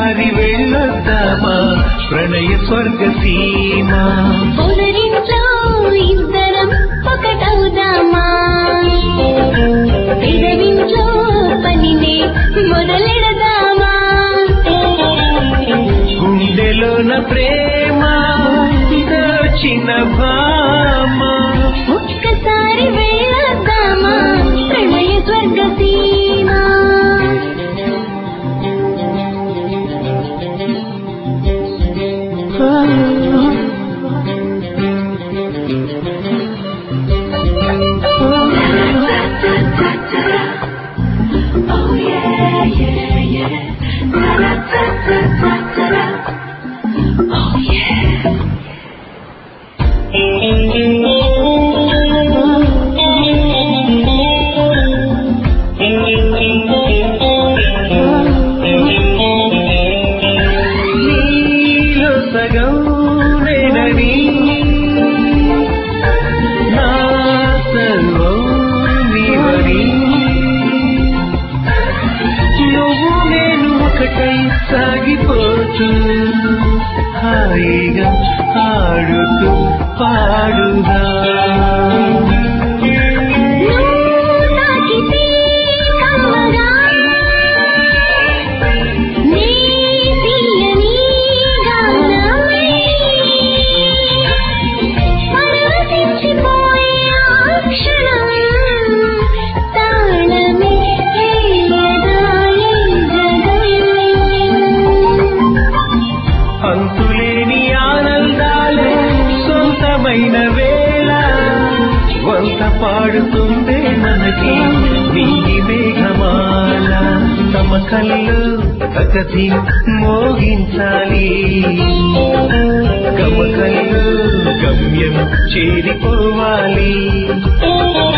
ఒక్కసారి వెళ్ళొద్దామా ప్రణయ స్వర్గ సీమ పొదరింట్లో ఇద్దరం ఒకటవుదామా పెదవింట్లో పనినే మొదలెడదామా గుండెలోన ప్రేమ దోచిన భామ ఒక్కసారి వెళ్ళొద్దామా ప్రణయ స్వర్గ సీమ Oh yeah, yeah, yeah. Da da da da da da da. Oh yeah. నీలో సగం నేనని నా సర్వం నీవని నువ్వు నేను ఒకటై సాగిపోతూ హాయిగా ఆడుతూ పాడుదా అంతులేని ఆనందాలు సొంతమైన వేళ వంత పాడుతుందే మనకి నీలి మేఘమాల తమ కళ్ళు కకసి మోగించాలి గమకళ్ళు గమ్యం చేరిపోవాలి